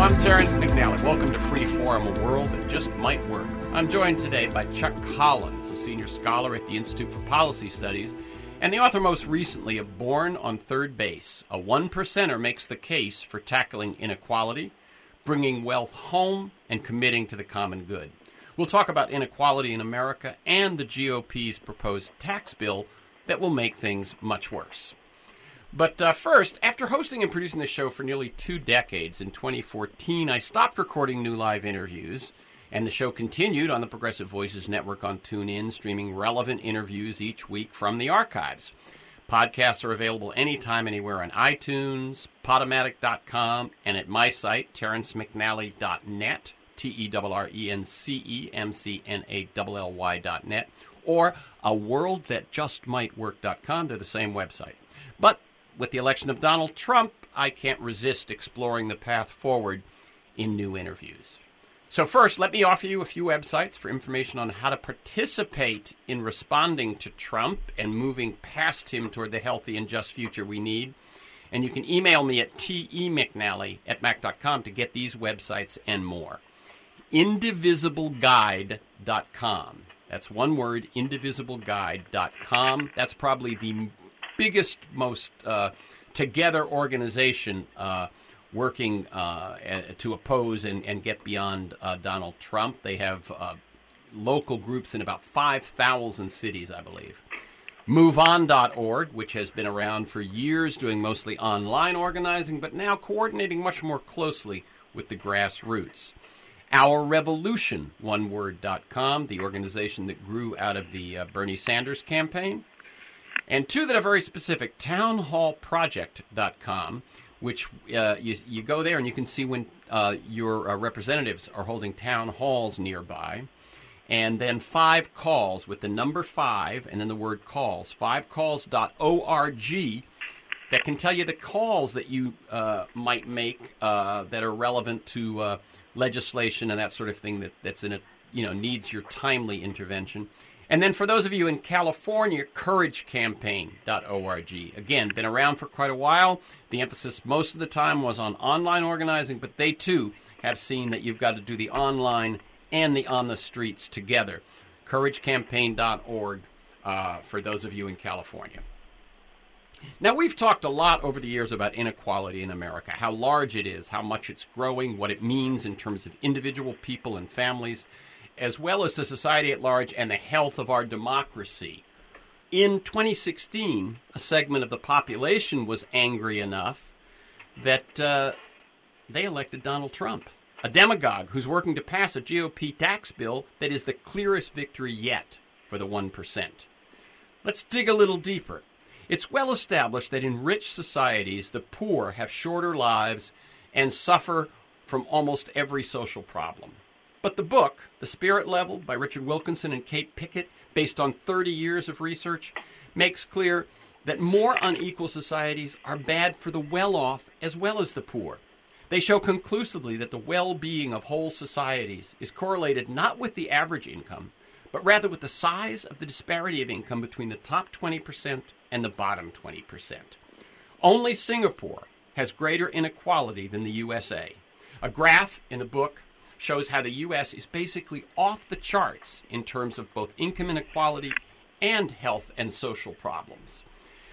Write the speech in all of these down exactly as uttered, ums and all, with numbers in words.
I'm Terrence McNally. Welcome to Freeform, a world that just might work. I'm joined today by Chuck Collins, a senior scholar at the Institute for Policy Studies, and the author most recently of Born on Third Base. A one percenter makes the case for tackling inequality, bringing wealth home, and committing to the common good. We'll talk about inequality in America and the G O P's proposed tax bill that will make things much worse. But uh, first, after hosting and producing the show for nearly two decades, in twenty fourteen, I stopped recording new live interviews, and the show continued on the Progressive Voices Network on TuneIn, streaming relevant interviews each week from the archives. Podcasts are available anytime, anywhere on iTunes, Podomatic dot com, and at my site, terrence mcnally dot net, T E R R E N C E M C N A L L Y dot net, or a world that just might work dot com. They're the same website. But with the election of Donald Trump, I can't resist exploring the path forward in new interviews. So first, let me offer you a few websites for information on how to participate in responding to Trump and moving past him toward the healthy and just future we need. And you can email me at temcnally at mac dot com to get these websites and more. indivisible guide dot com. That's one word, indivisible guide dot com. That's probably the biggest, most uh, together organization uh, working uh, to oppose and, and get beyond uh, Donald Trump. They have uh, local groups in about five thousand cities, I believe. move on dot org, which has been around for years doing mostly online organizing, but now coordinating much more closely with the grassroots. our revolution one word dot com, the organization that grew out of the uh, Bernie Sanders campaign. And two that are very specific, town hall project dot com, which uh, you, you go there and you can see when uh, your uh, representatives are holding town halls nearby. And then five calls with the number five and then the word calls, five calls dot org, that can tell you the calls that you uh, might make uh, that are relevant to uh, legislation and that sort of thing that, that's in a, you know, needs your timely intervention. And then for those of you in California, courage campaign dot org. Again, been around for quite a while. The emphasis most of the time was on online organizing, but they too have seen that you've got to do the online and the on the streets together. courage campaign dot org uh, for those of you in California. Now, we've talked a lot over the years about inequality in America, how large it is, how much it's growing, what it means in terms of individual people and families, as well as to society at large and the health of our democracy. In twenty sixteen, a segment of the population was angry enough that uh, they elected Donald Trump, a demagogue who's working to pass a G O P tax bill that is the clearest victory yet for the one percent. Let's dig a little deeper. It's well established that in rich societies, the poor have shorter lives and suffer from almost every social problem. But the book, The Spirit Level, by Richard Wilkinson and Kate Pickett, based on thirty years of research, makes clear that more unequal societies are bad for the well-off as well as the poor. They show conclusively that the well-being of whole societies is correlated not with the average income, but rather with the size of the disparity of income between the top twenty percent and the bottom twenty percent. Only Singapore has greater inequality than the U S A. A graph in the book shows how the U S is basically off the charts in terms of both income inequality and health and social problems.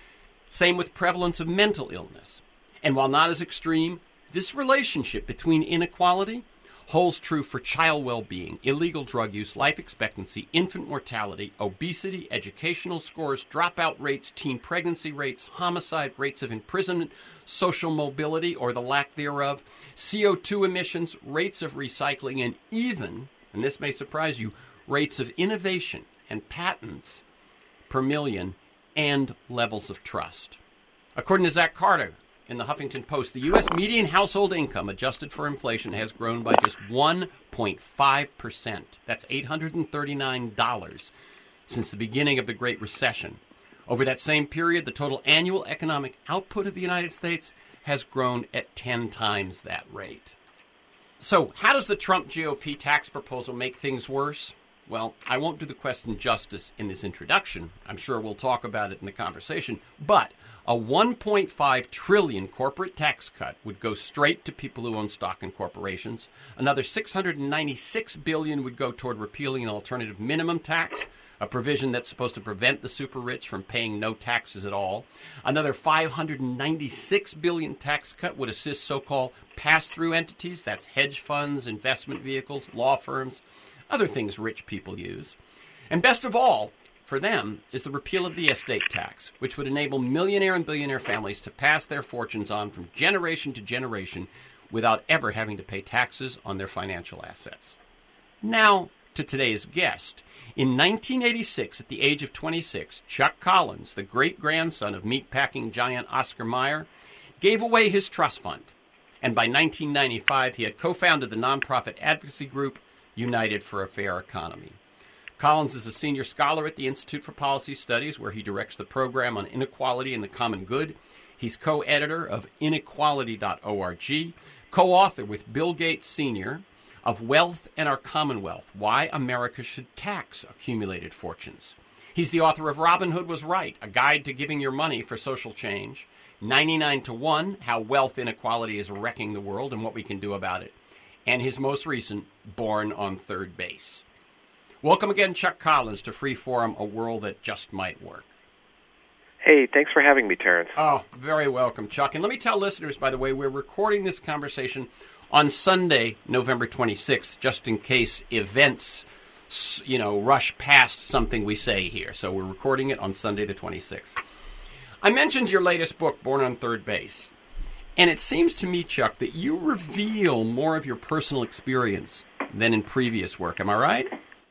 Same with prevalence of mental illness. And while not as extreme, this relationship between inequality holds true for child well-being, illegal drug use, life expectancy, infant mortality, obesity, educational scores, dropout rates, teen pregnancy rates, homicide, rates of imprisonment, social mobility or the lack thereof, C O two emissions, rates of recycling, and even, and this may surprise you, rates of innovation and patents per million and levels of trust. According to Zach Carter in the Huffington Post, the U S median household income adjusted for inflation has grown by just one point five percent. That's eight hundred thirty-nine dollars since the beginning of the Great Recession. Over that same period, the total annual economic output of the United States has grown at ten times that rate. So how does the Trump G O P tax proposal make things worse? Well, I won't do the question justice in this introduction. I'm sure we'll talk about it in the conversation. But a one point five trillion dollars corporate tax cut would go straight to people who own stock in corporations. Another six hundred ninety-six billion dollars would go toward repealing an alternative minimum tax, a provision that's supposed to prevent the super rich from paying no taxes at all. Another five hundred ninety-six billion dollars tax cut would assist so-called pass-through entities, that's hedge funds, investment vehicles, law firms, other things rich people use. And best of all, for them, is the repeal of the estate tax, which would enable millionaire and billionaire families to pass their fortunes on from generation to generation without ever having to pay taxes on their financial assets. Now, to today's guest. In nineteen eighty-six, at the age of twenty-six, Chuck Collins, the great-grandson of meatpacking giant Oscar Mayer, gave away his trust fund. And by nineteen ninety-five, he had co-founded the nonprofit advocacy group United for a Fair Economy. Collins is a senior scholar at the Institute for Policy Studies, where he directs the program on inequality and the common good. He's co-editor of inequality dot org, co-author with Bill Gates Senior of Wealth and Our Commonwealth, Why America Should Tax Accumulated Fortunes. He's the author of Robin Hood Was Right, A Guide to Giving Your Money for Social Change, ninety-nine to one, How Wealth Inequality is Wrecking the World and What We Can Do About It, and his most recent, Born on Third Base. Welcome again, Chuck Collins, to Freeform, A World That Just Might Work. Hey, thanks for having me, Terrence. Oh, very welcome, Chuck. And let me tell listeners, by the way, we're recording this conversation on Sunday, November twenty-sixth, just in case events, you know, rush past something we say here. So we're recording it on Sunday the twenty-sixth. I mentioned your latest book, Born on Third Base. And it seems to me, Chuck, that you reveal more of your personal experience than in previous work. Am I right?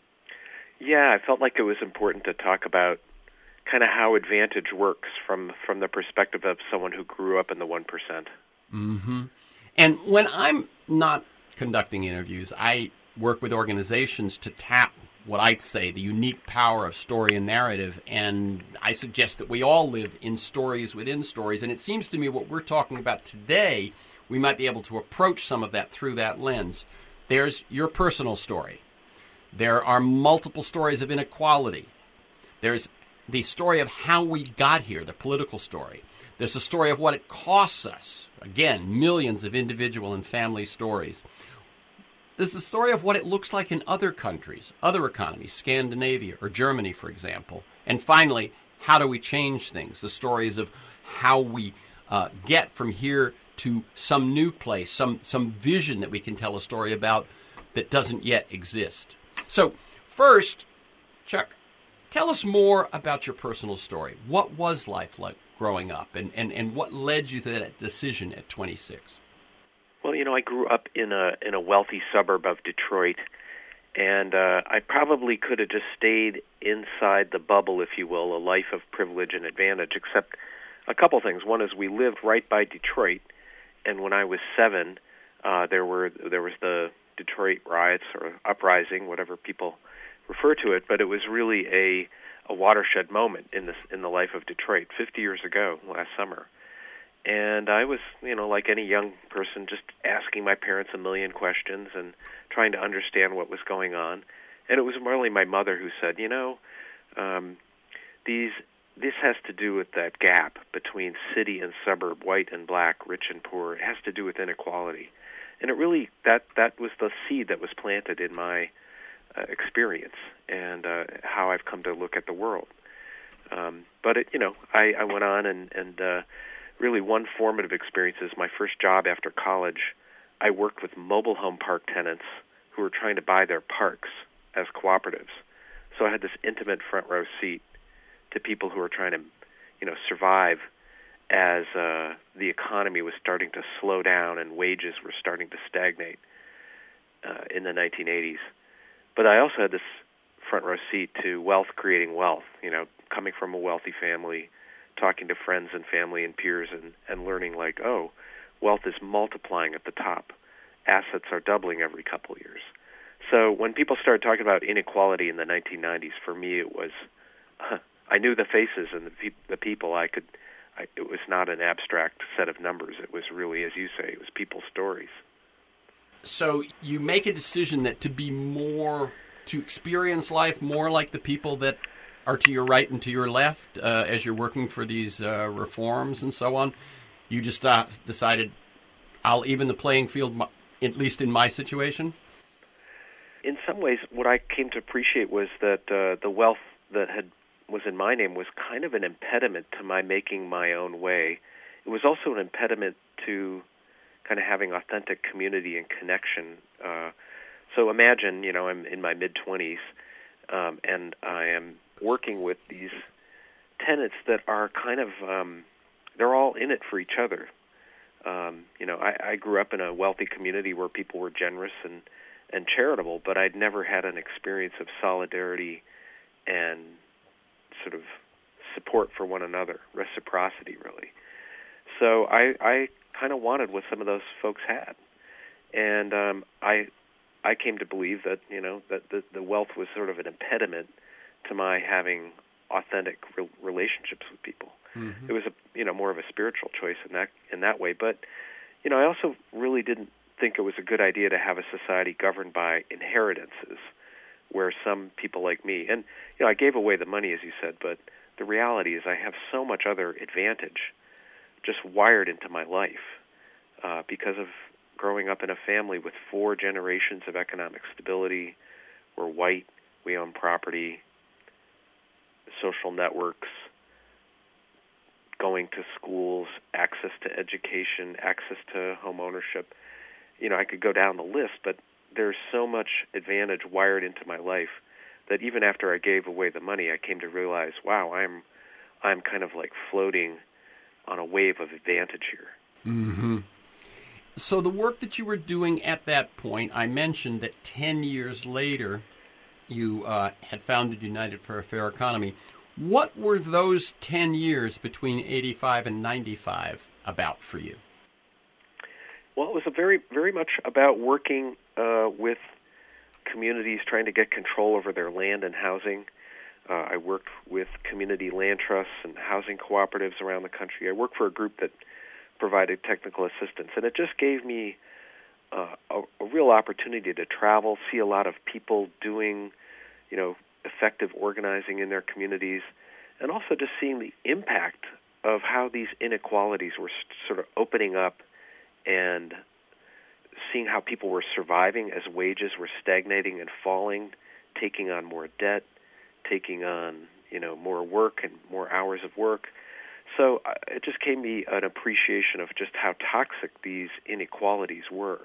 Yeah, I felt like it was important to talk about kind of how Advantage works from, from the perspective of someone who grew up in the one percent. Mm-hmm. And when I'm not conducting interviews, I work with organizations to tap what I say the unique power of story and narrative, and I suggest that we all live in stories within stories, and it seems to me what we're talking about today, we might be able to approach some of that through that lens. There's your personal story. There are multiple stories of inequality. There's the story of how we got here, the political story. There's the story of what it costs us. Again, millions of individual and family stories. There's the story of what it looks like in other countries, other economies, Scandinavia or Germany, for example. And finally, how do we change things? The stories of how we uh, get from here to some new place, some, some vision that we can tell a story about that doesn't yet exist. So first, Chuck, tell us more about your personal story. What was life like growing up, and, and, and what led you to that decision at twenty-six? Well, you know, I grew up in a in a wealthy suburb of Detroit, and uh, I probably could have just stayed inside the bubble, if you will, a life of privilege and advantage, except a couple things. One is we lived right by Detroit, and when I was seven, uh, there were there was the Detroit riots or uprising, whatever people refer to it, but it was really a a watershed moment in this in the life of Detroit fifty years ago last summer. And I was, you know, like any young person, just asking my parents a million questions and trying to understand what was going on. And it was really my mother who said, you know, um, these this has to do with that gap between city and suburb, white and black, rich and poor. It has to do with inequality. And it really, that, that was the seed that was planted in my uh, experience and uh, how I've come to look at the world. Um, but, it, you know, I, I went on and, and uh, really one formative experience is my first job after college. I worked with mobile home park tenants who were trying to buy their parks as cooperatives. So I had this intimate front row seat to people who were trying to, you know, survive as uh, the economy was starting to slow down and wages were starting to stagnate uh, in the nineteen eighties. But I also had this front row seat to wealth creating wealth, you know, coming from a wealthy family, talking to friends and family and peers and, and learning like, oh, wealth is multiplying at the top. Assets are doubling every couple of years. So when people started talking about inequality in the nineteen nineties, for me it was, uh, I knew the faces and the, pe- the people. I could, I, it was not an abstract set of numbers. It was really, as you say, it was people's stories. So you make a decision that to be more to experience life more like the people that are to your right and to your left uh, as you're working for these uh, reforms and so on? You just uh, decided, I'll even the playing field, at least in my situation? In some ways, what I came to appreciate was that uh, the wealth that had was in my name was kind of an impediment to my making my own way. It was also an impediment to kind of having authentic community and connection. Uh, so imagine, you know, I'm in my mid-twenties, um, and I am working with these tenants that are kind of, um, they're all in it for each other. Um, you know, I, I grew up in a wealthy community where people were generous and, and charitable, but I'd never had an experience of solidarity and sort of support for one another, reciprocity, really. So I, I kind of wanted what some of those folks had, and um, I, I came to believe that you know that the, the wealth was sort of an impediment to my having authentic re- relationships with people. Mm-hmm. It was a you know more of a spiritual choice in that in that way, but you know I also really didn't think it was a good idea to have a society governed by inheritances, where some people like me, and you know, I gave away the money, as you said, but the reality is I have so much other advantage just wired into my life uh, because of growing up in a family with four generations of economic stability. We're white, we own property, social networks, going to schools, access to education, access to home ownership. You know, I could go down the list, but there's so much advantage wired into my life that even after I gave away the money, I came to realize, wow, I'm I'm kind of like floating on a wave of advantage here. Mm-hmm. So the work that you were doing at that point, I mentioned that ten years later, you uh, had founded United for a Fair Economy. What were those ten years between eighty-five and ninety-five about for you? Well, it was a very, very much about working uh, with communities trying to get control over their land and housing. Uh, I worked with community land trusts and housing cooperatives around the country. I worked for a group that provided technical assistance, and it just gave me uh, a, a real opportunity to travel, see a lot of people doing, you know, effective organizing in their communities, and also just seeing the impact of how these inequalities were sort of opening up and seeing how people were surviving as wages were stagnating and falling, taking on more debt, taking on, you know, more work and more hours of work. So uh, it just gave me an appreciation of just how toxic these inequalities were.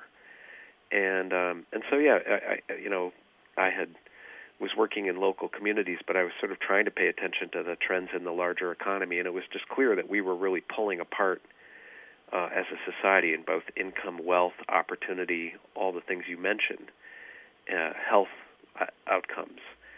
And um, and so, yeah, I, I, you know, I had was working in local communities, but I was sort of trying to pay attention to the trends in the larger economy, and it was just clear that we were really pulling apart Uh, as a society in both income, wealth, opportunity, all the things you mentioned, uh, health uh, outcomes.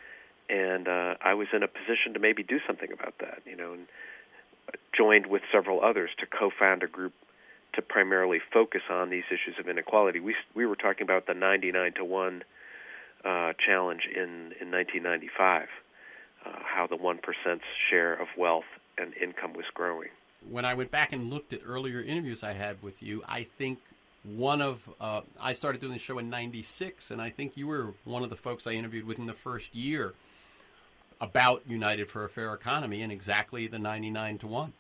And uh, I was in a position to maybe do something about that, you know, and joined with several others to co-found a group to primarily focus on these issues of inequality. We we were talking about the ninety-nine to one uh, challenge in, in nineteen ninety-five, uh, how the one percent's share of wealth and income was growing. When I went back and looked at earlier interviews I had with you, I think one of, uh, I started doing the show in ninety-six, and I think you were one of the folks I interviewed within the first year about United for a Fair Economy and exactly the ninety-nine to one.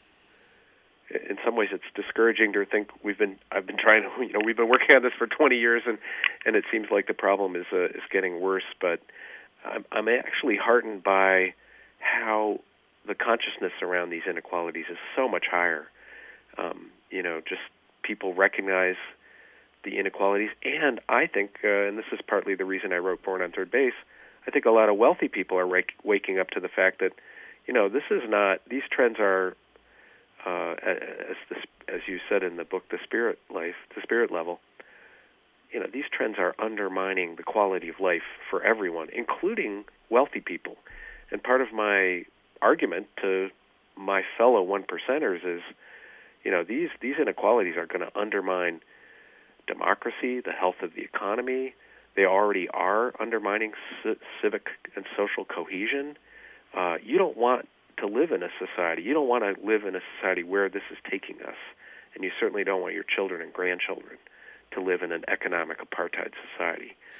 In some ways, it's discouraging to think we've been, I've been trying to, you know, we've been working on this for twenty years, and, and it seems like the problem is uh, is getting worse, but I'm, I'm actually heartened by how the consciousness around these inequalities is so much higher. Um, you know, just people recognize the inequalities, and I think, uh, and this is partly the reason I wrote Born on Third Base, I think a lot of wealthy people are wake, waking up to the fact that, you know, this is not, these trends are, uh, as, the, as you said in the book, The Spirit Life, The Spirit Level, you know, these trends are undermining the quality of life for everyone, including wealthy people. And part of my argument to my fellow one percenters is, you know, these these inequalities are going to undermine democracy, the health of the economy. They already are undermining c- civic and social cohesion. Uh, you don't want to live in a society. You don't want to live in a society where this is taking us, and you certainly don't want your children and grandchildren to live in an economic apartheid society.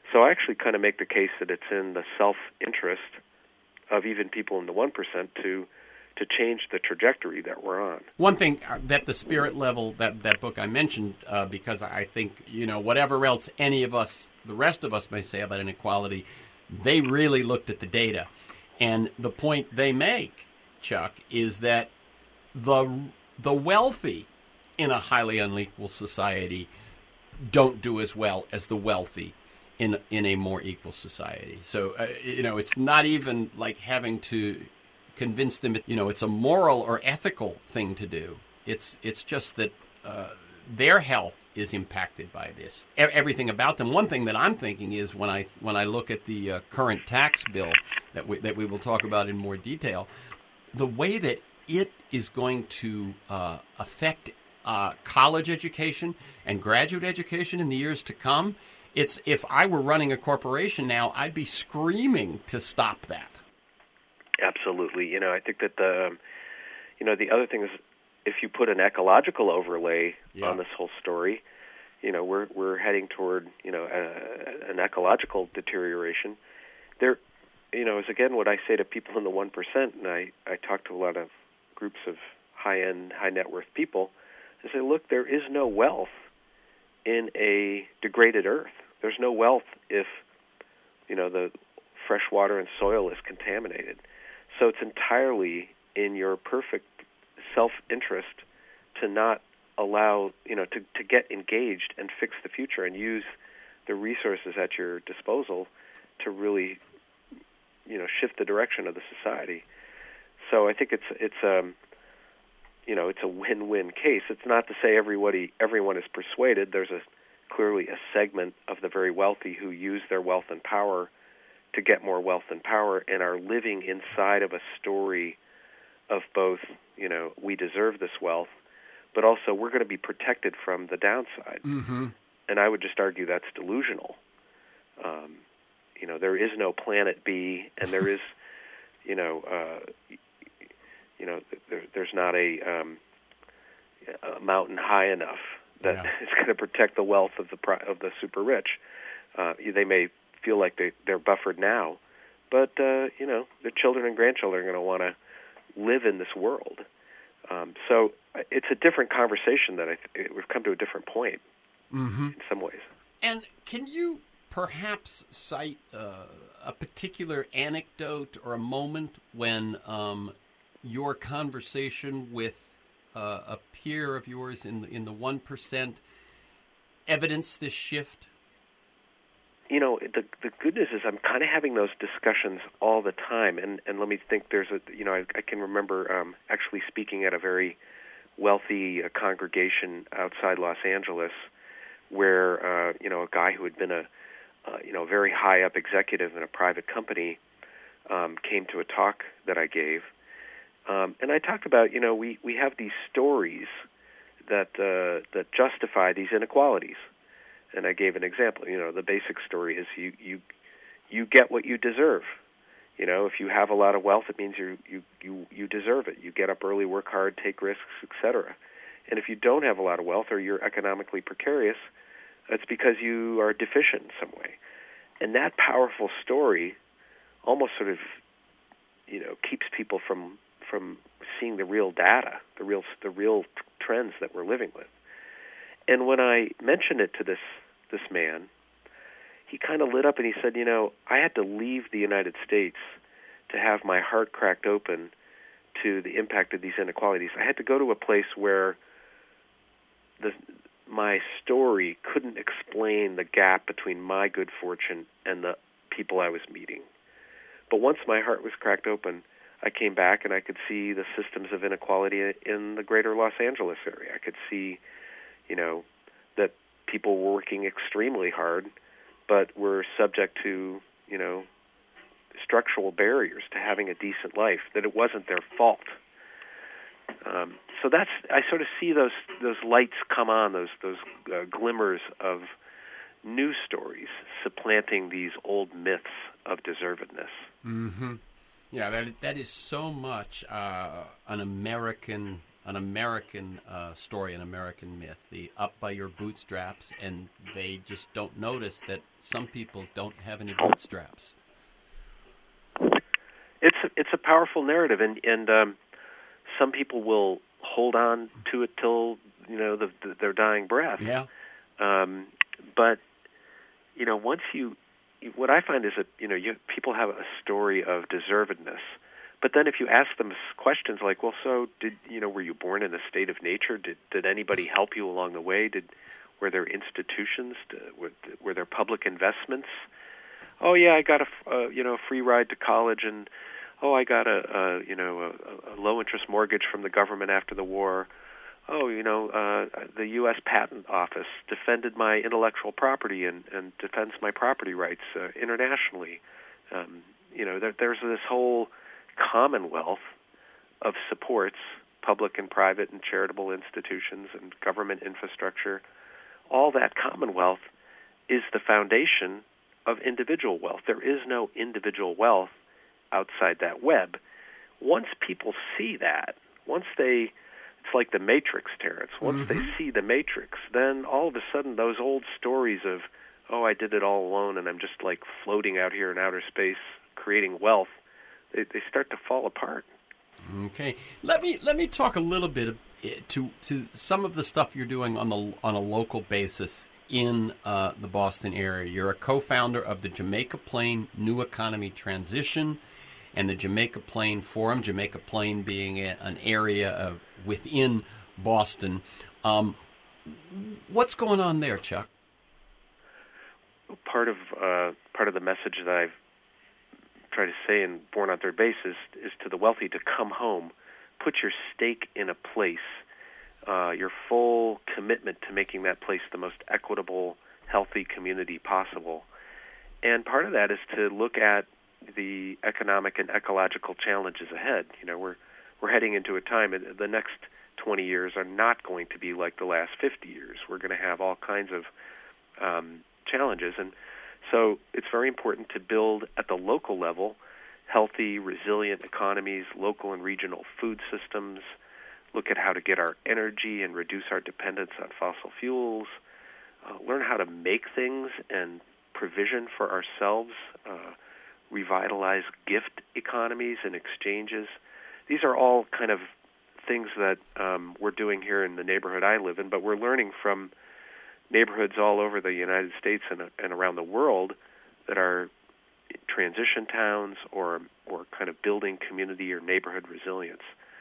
So I actually kind of make the case that it's in the self-interest of even people in the one percent to to change the trajectory that we're on. One thing that the Spirit Level, that, that book I mentioned, uh, because I think, you know, whatever else any of us, the rest of us may say about inequality, they really looked at the data. And the point they make, Chuck, is that the the wealthy in a highly unequal society don't do as well as the wealthy in in a more equal society. So, uh, you know, it's not even like having to convince them, you know, it's a moral or ethical thing to do. It's it's just that uh, their health is impacted by this. E- everything about them. One thing that I'm thinking is when I when I look at the uh, current tax bill that we, that we will talk about in more detail, the way that it is going to uh, affect uh, college education and graduate education in the years to come. It's if I were running a corporation now, I'd be screaming to stop that. Absolutely. You know, I think that the, you know, the other thing is if you put an ecological overlay yeah. on this whole story, you know, we're we're heading toward, you know, a, an ecological deterioration. There, you know, is again what I say to people in the one percent, and I, I talk to a lot of groups of high-end, high-net-worth people, and say, look, there is no wealth in a degraded earth. There's no wealth if, you know, the fresh water and soil is contaminated. So it's entirely in your perfect self-interest to not allow, you know, to, to get engaged and fix the future and use the resources at your disposal to really, you know, shift the direction of the society. So I think it's it's um you know it's a win-win case. It's not to say everybody everyone is persuaded. There's a clearly a segment of the very wealthy who use their wealth and power to get more wealth and power and are living inside of a story of both, you know, we deserve this wealth, but also we're going to be protected from the downside. Mm-hmm. And I would just argue that's delusional. Um, you know, there is no planet B, and there is, you know, uh, you know, there, there's not a, um, a mountain high enough that yeah. is going to protect the wealth of the of the super rich. Uh, they may feel like they, they're buffered now, but uh, you know, their children and grandchildren are going to want to live in this world. Um, so it's a different conversation that I th- we've come to a different point mm-hmm. in some ways. And can you perhaps cite uh, a particular anecdote or a moment when um, your conversation with uh, a peer of yours in the, in the one percent evidenced this shift? You know, the the good news is I'm kind of having those discussions all the time, and, and let me think. There's a you know I, I can remember um, actually speaking at a very wealthy uh, congregation outside Los Angeles, where uh, you know a guy who had been a uh, you know very high up executive in a private company um, came to a talk that I gave, um, and I talked about you know we, we have these stories that uh, that justify these inequalities. And I gave an example. You know, the basic story is you, you you get what you deserve. You know, if you have a lot of wealth, it means you you you you deserve it. You get up early, work hard, take risks, et cetera. And if you don't have a lot of wealth or you're economically precarious, it's because you are deficient in some way. And that powerful story almost sort of, you know, keeps people from from seeing the real data, the real the real trends that we're living with. And when I mentioned it to this this man, he kind of lit up and he said, you know, I had to leave the United States to have my heart cracked open to the impact of these inequalities. I had to go to a place where the my story couldn't explain the gap between my good fortune and the people I was meeting. But once my heart was cracked open, I came back and I could see the systems of inequality in the greater Los Angeles area. I could see, you know, that people were working extremely hard, but were subject to, you know, structural barriers to having a decent life, that it wasn't their fault. Um, so that's, I sort of see those those lights come on, those those uh, glimmers of new stories supplanting these old myths of deservedness. Mm-hmm. Yeah, that that is so much uh, an American an American uh, story, an American myth, the up by your bootstraps, and they just don't notice that some people don't have any bootstraps. It's a, it's a powerful narrative, and and um, some people will hold on to it till you know the, the, their dying breath. Yeah. Um, but you know, once you, what I find is that you know, you people have a story of deservedness, but then if you ask them questions like, well, so did you know, were you born in a state of nature? Did did anybody help you along the way? Did were there institutions? Did, were, were there public investments? Oh yeah, I got a uh, you know free ride to college, and oh I got a, a you know a, a low interest mortgage from the government after the war. Oh, you know uh, the U S Patent Office defended my intellectual property and, and defends my property rights uh, internationally. Um, you know there, there's this whole commonwealth of supports, public and private and charitable institutions and government infrastructure. All that commonwealth is the foundation of individual wealth. There is no individual wealth outside that web. Once people see that, once they, it's like the Matrix, Terrence, once mm-hmm. they see the Matrix, then all of a sudden those old stories of, oh, I did it all alone and I'm just like floating out here in outer space creating wealth, they, they start to fall apart. Okay. Let me let me talk a little bit to to some of the stuff you're doing on the on a local basis in uh, the Boston area. You're a co-founder of the Jamaica Plain New Economy Transition and the Jamaica Plain Forum, Jamaica Plain being a, an area of, within Boston. Um, what's going on there, Chuck? Part of uh, part of the message that I've tried to say in Born on Third Base is, is to the wealthy to come home, put your stake in a place, Uh, your full commitment to making that place the most equitable, healthy community possible. And part of that is to look at the economic and ecological challenges ahead. You know, we're we're heading into a time, the next twenty years are not going to be like the last fifty years. We're going to have all kinds of um, challenges. And so it's very important to build at the local level healthy, resilient economies, local and regional food systems, look at how to get our energy and reduce our dependence on fossil fuels, uh, learn how to make things and provision for ourselves, uh, revitalize gift economies and exchanges. These are all kind of things that um, we're doing here in the neighborhood I live in, but we're learning from neighborhoods all over the United States and, and around the world that are transition towns or or kind of building community or neighborhood resilience.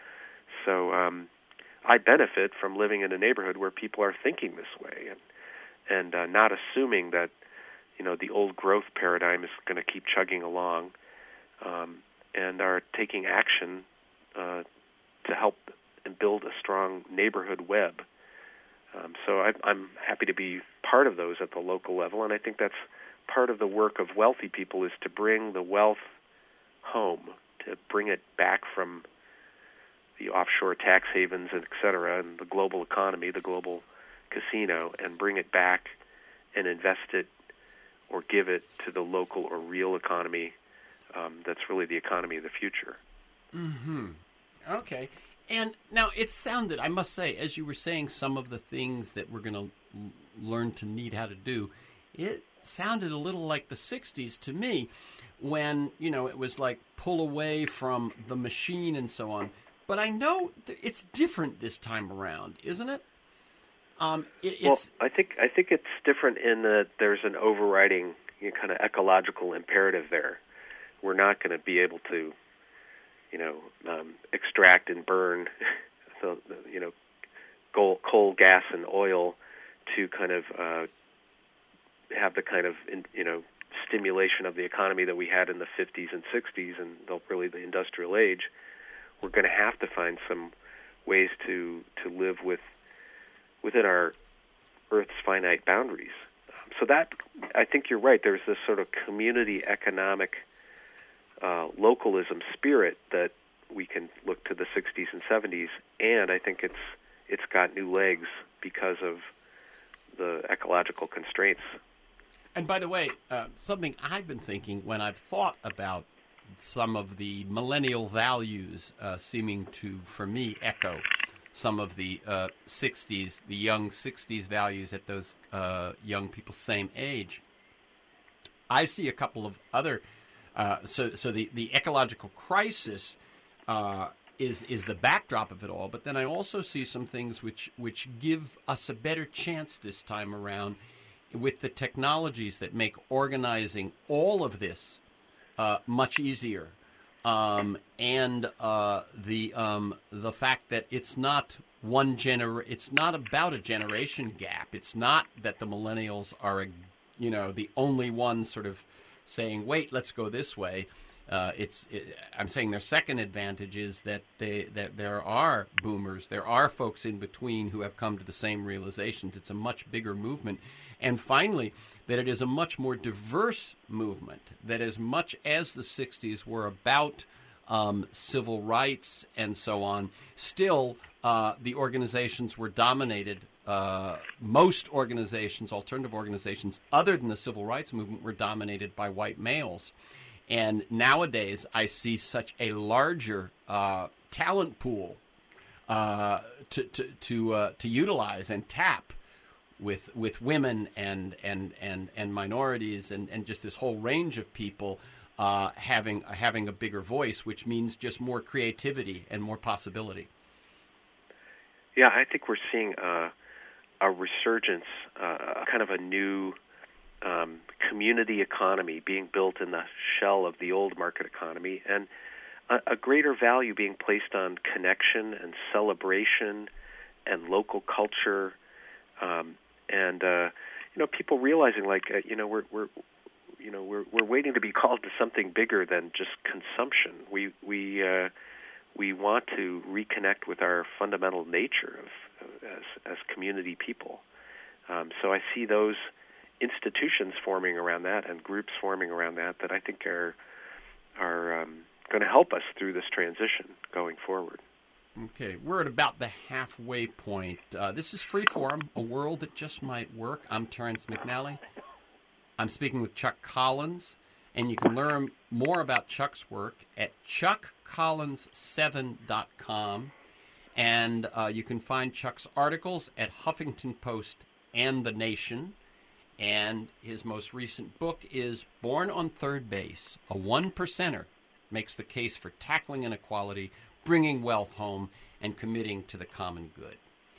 So um, I benefit from living in a neighborhood where people are thinking this way and and uh, not assuming that you know the old growth paradigm is going to keep chugging along, um, and are taking action uh, to help and build a strong neighborhood web. Um, so I, I'm happy to be part of those at the local level, and I think that's part of the work of wealthy people is to bring the wealth home, to bring it back from the offshore tax havens, et cetera, and the global economy, the global casino, and bring it back and invest it or give it to the local or real economy um, that's really the economy of the future. Mm-hmm. Okay. And now it sounded, I must say, as you were saying some of the things that we're going to l- learn to need how to do, it sounded a little like the sixties to me when, you know, it was like pull away from the machine and so on. But I know th- it's different this time around, isn't it? Um, it well, it's, I think I think it's different in that there's an overriding you know, kind of ecological imperative there. We're not going to be able to, you know, um, extract and burn, the, the, you know, coal, coal, gas, and oil to kind of uh, have the kind of you know stimulation of the economy that we had in the fifties and sixties and the, really the industrial age. We're going to have to find some ways to to live with within our Earth's finite boundaries. Um, so that I think you're right. There's this sort of community economic uh, localism spirit that we can look to the sixties and seventies, and I think it's it's got new legs because of the ecological constraints. And by the way, uh, something I've been thinking when I've thought about some of the millennial values uh, seeming to, for me, echo some of the uh, sixties, the young sixties values at those uh, young people's same age. I see a couple of other, uh, so so the, the ecological crisis uh, is is the backdrop of it all, but then I also see some things which which give us a better chance this time around with the technologies that make organizing all of this uh, much easier. Um, and uh, the um, the fact that it's not one gener it's not about a generation gap. It's not that the millennials are, a, you know, the only ones sort of saying, "Wait, let's go this way." Uh, it's it, I'm saying their second advantage is that they that there are boomers, there are folks in between who have come to the same realizations. It's a much bigger movement. And finally, that it is a much more diverse movement, that as much as the sixties were about um, civil rights and so on, still uh, the organizations were dominated. Uh, most organizations, alternative organizations, other than the civil rights movement, were dominated by white males. And nowadays, I see such a larger uh, talent pool uh, to to to, uh, to utilize and tap with with women and and and, and minorities and, and just this whole range of people uh, having having a bigger voice, which means just more creativity and more possibility. Yeah, I think we're seeing uh, a resurgence, uh, kind of a new um, community economy being built in the shell of the old market economy, and a, a greater value being placed on connection and celebration and local culture. Um, and uh, you know, people realizing like uh, you know we're we're you know we're we're waiting to be called to something bigger than just consumption. We we uh, we want to reconnect with our fundamental nature of, of as as community people. Um, so I see those institutions forming around that and groups forming around that that I think are are um, going to help us through this transition going forward. Okay, we're at about the halfway point. Uh, this is Freeform, a world that just might work. I'm Terrence McNally. I'm speaking with Chuck Collins, and you can learn more about Chuck's work at chuck collins seven dot com, and uh, you can find Chuck's articles at Huffington Post and The Nation, and his most recent book is Born on Third Base, a one-percenter makes the case for tackling inequality, bringing wealth home, and committing to the common good.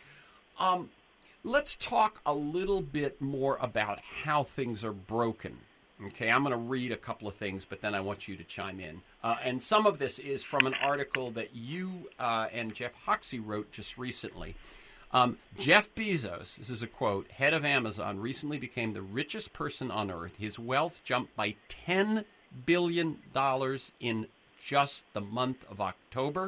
Um, let's talk a little bit more about how things are broken. Okay, I'm going to read a couple of things, but then I want you to chime in. Uh, and some of this is from an article that you uh, and Jeff Hoxie wrote just recently. Um, Jeff Bezos, this is a quote, head of Amazon, recently became the richest person on earth. His wealth jumped by ten billion dollars in just the month of October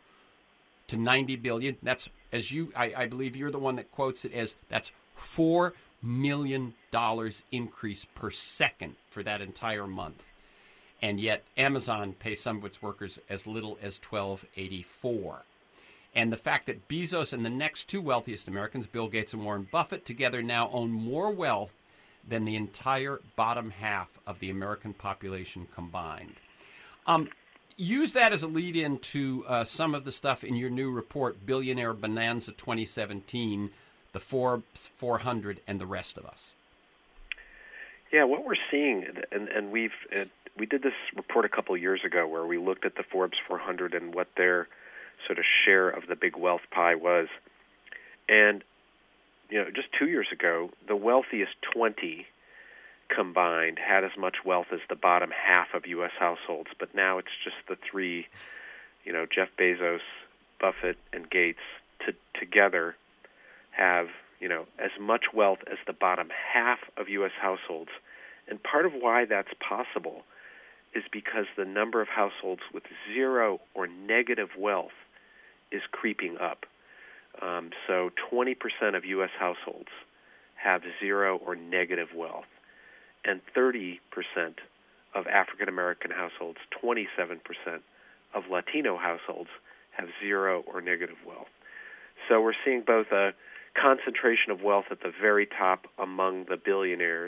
to ninety billion. That's, as you, I, I believe you're the one that quotes it as, that's four million dollars increase per second for that entire month. And yet Amazon pays some of its workers as little as twelve dollars and eighty-four cents. And the fact that Bezos and the next two wealthiest Americans, Bill Gates and Warren Buffett, together now own more wealth than the entire bottom half of the American population combined. Um, use that as a lead-in to uh, some of the stuff in your new report, Billionaire Bonanza twenty seventeen, the Forbes four hundred, and the rest of us. Yeah, what we're seeing, and, and we've uh, we did this report a couple of years ago where we looked at the Forbes four hundred and what their sort of share of the big wealth pie was. And, you know, just two years ago, the wealthiest twenty combined had as much wealth as the bottom half of U S households. But now it's just the three, you know, Jeff Bezos, Buffett, and Gates to, together have, you know, as much wealth as the bottom half of U S households. And part of why that's possible is because the number of households with zero or negative wealth is creeping up. Um, so twenty percent of U S households have zero or negative wealth, and thirty percent of African American households, twenty-seven percent of Latino households have zero or negative wealth. So we're seeing both a concentration of wealth at the very top among the billionaires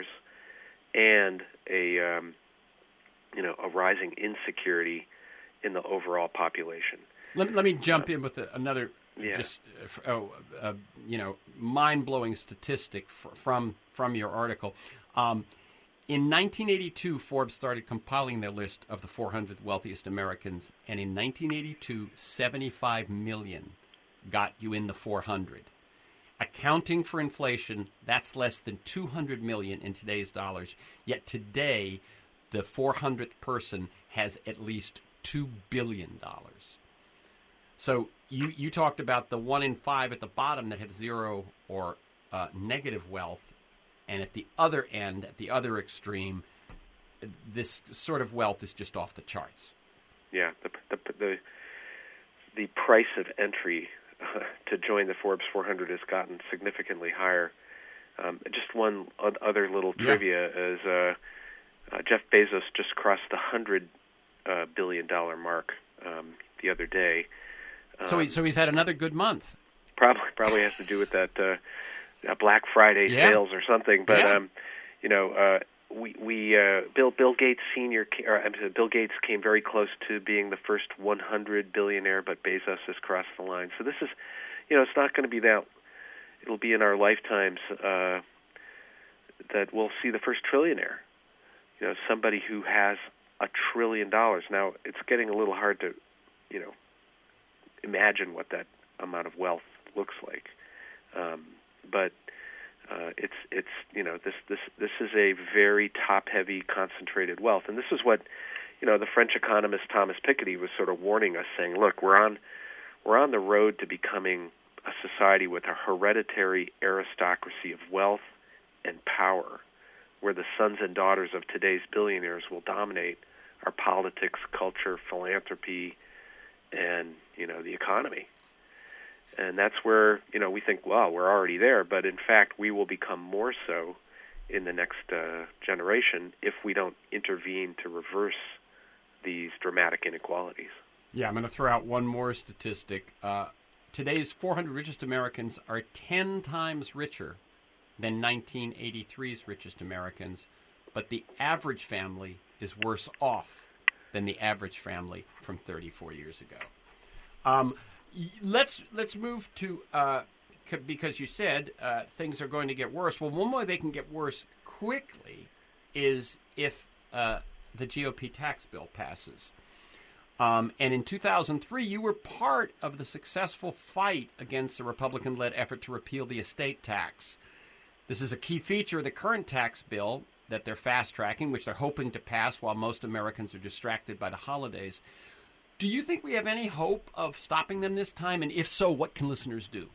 and a um, you know a rising insecurity in the overall population. Let, let me jump in with a, another Yeah. Just uh, oh, uh, you know, mind-blowing statistic f- from from your article. Um, in nineteen eighty-two, Forbes started compiling their list of the four hundred wealthiest Americans, and in nineteen eighty-two, seventy-five million got you in the four hundred. Accounting for inflation, that's less than two hundred million in today's dollars. Yet today, the four hundredth person has at least two billion dollars. So you, you talked about the one in five at the bottom that have zero or uh, negative wealth. And at the other end, at the other extreme, this sort of wealth is just off the charts. Yeah, the the the, the price of entry uh, to join the Forbes four hundred has gotten significantly higher. Um, just one other little trivia yeah. is uh, uh, Jeff Bezos just crossed the hundred uh, billion dollar mark um, the other day. Um, so he so he's had another good month. Probably probably has to do with that. Uh, Uh, Black Friday yeah. sales or something, but yeah. um, you know, uh, we we uh, Bill Bill Gates Senior, or uh, Bill Gates came very close to being the first one hundred billionaire, but Bezos has crossed the line. So this is, you know, it's not going to be that. It'll be in our lifetimes uh, that we'll see the first trillionaire. You know, somebody who has a trillion dollars. Now it's getting a little hard to, you know, imagine what that amount of wealth looks like. Um, But uh, it's it's you know this this this is a very top-heavy, concentrated wealth, and this is what you know the French economist Thomas Piketty was sort of warning us, saying, "Look, we're on we're on the road to becoming a society with a hereditary aristocracy of wealth and power, where the sons and daughters of today's billionaires will dominate our politics, culture, philanthropy, and you know the economy." And that's where, you know, we think, well, we're already there. But in fact, we will become more so in the next uh, generation if we don't intervene to reverse these dramatic inequalities. Yeah, I'm going to throw out one more statistic. Uh, today's four hundred richest Americans are ten times richer than nineteen eighty-three's richest Americans, but the average family is worse off than the average family from thirty-four years ago. Um, Let's let's move to, uh, c- because you said uh, things are going to get worse. Well, one way they can get worse quickly is if uh, the G O P tax bill passes. Um, and in two thousand three, you were part of the successful fight against the Republican-led effort to repeal the estate tax. This is a key feature of the current tax bill that they're fast-tracking, which they're hoping to pass while most Americans are distracted by the holidays. Do you think we have any hope of stopping them this time? And if so, what can listeners do?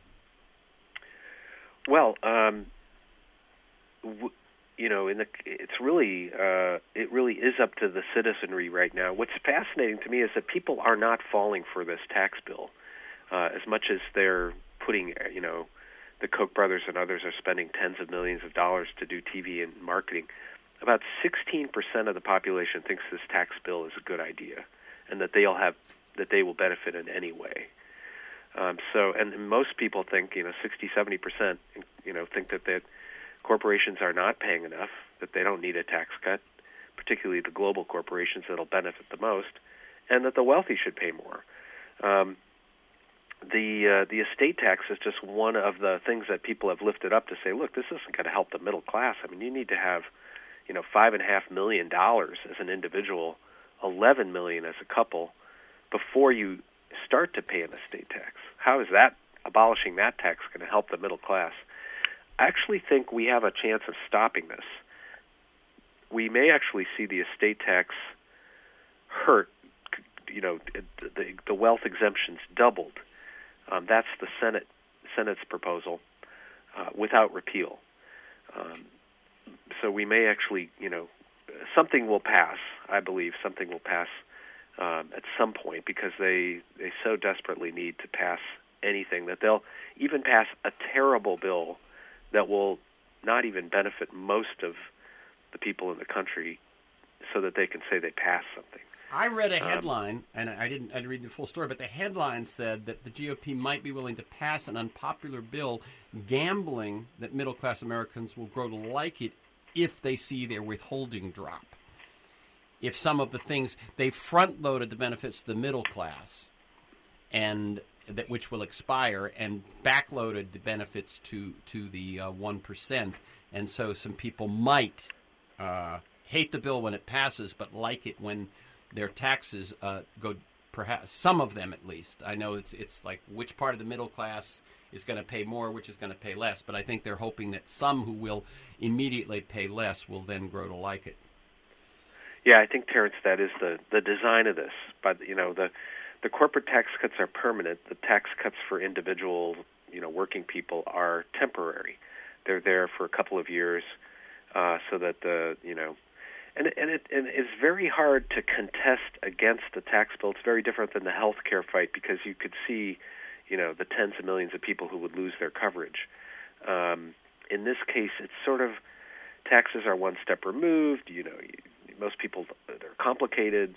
Well, um, w- you know, in the, it's really uh, it really is up to the citizenry right now. What's fascinating to me is that people are not falling for this tax bill uh, as much as they're putting, you know, the Koch brothers and others are spending tens of millions of dollars to do T V and marketing. About sixteen percent of the population thinks this tax bill is a good idea, and that they'll have that they will benefit in any way. Um, so, and most people think, you know, sixty, seventy percent, you know, think that that corporations are not paying enough, that they don't need a tax cut, particularly the global corporations that'll benefit the most, and that the wealthy should pay more. Um, the uh, the estate tax is just one of the things that people have lifted up to say, look, this isn't going to help the middle class. I mean, you need to have, you know, five and a half million dollars as an individual, eleven million as a couple, before you start to pay an estate tax. How is that, abolishing that tax, going to help the middle class? I actually think we have a chance of stopping this. We may actually see the estate tax hurt, you know, the, the wealth exemptions doubled. Um, that's the Senate Senate's proposal uh, without repeal. Um, so we may actually, you know, something will pass, I believe, something will pass um, at some point, because they, they so desperately need to pass anything that they'll even pass a terrible bill that will not even benefit most of the people in the country, so that they can say they passed something. I read a headline, um, and I didn't, I didn't read the full story, but the headline said that the G O P might be willing to pass an unpopular bill gambling that middle-class Americans will grow to like it if they see their withholding drop. If some of the things, they front-loaded the benefits to the middle class, and that which will expire, and backloaded the benefits to to the uh, one percent. And so some people might uh, hate the bill when it passes, but like it when their taxes uh, go. Perhaps some of them, at least. I know it's it's like which part of the middle class is going to pay more, which is going to pay less. But I think they're hoping that some who will immediately pay less will then grow to like it. Yeah, I think, Terrence, that is the, the design of this. But, you know, the the corporate tax cuts are permanent. The tax cuts for individual, you know, working people are temporary. They're there for a couple of years uh, so that the, you know, and and it and it's very hard to contest against the tax bill. It's very different than the health care fight because you could see, you know, the tens of millions of people who would lose their coverage. Um, in this case, it's sort of taxes are one step removed. You know, you, most people, they're complicated.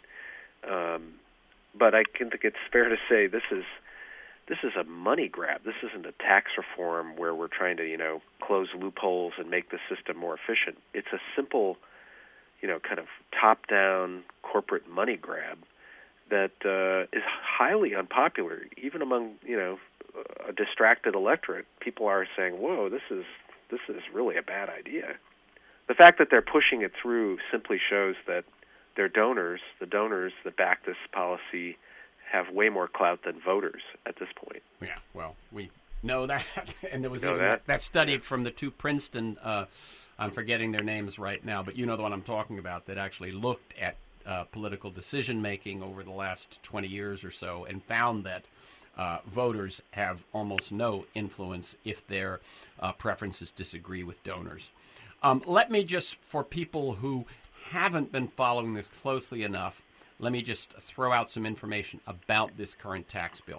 Um, but I can think it's fair to say this is this is a money grab. This isn't a tax reform where we're trying to, you know, close loopholes and make the system more efficient. It's a simple, you know, kind of top-down corporate money grab that uh, is highly unpopular, even among, you know, a distracted electorate. People are saying, "Whoa, this is this is really a bad idea." The fact that they're pushing it through simply shows that their donors, the donors that back this policy, have way more clout than voters at this point. Yeah, well, we know that, and there was know even that? that, that study from the two Princeton. Uh, I'm forgetting their names right now, but you know the one I'm talking about, that actually looked at uh, political decision-making over the last twenty years or so and found that uh, voters have almost no influence if their uh, preferences disagree with donors. Um, let me just, for people who haven't been following this closely enough, let me just throw out some information about this current tax bill.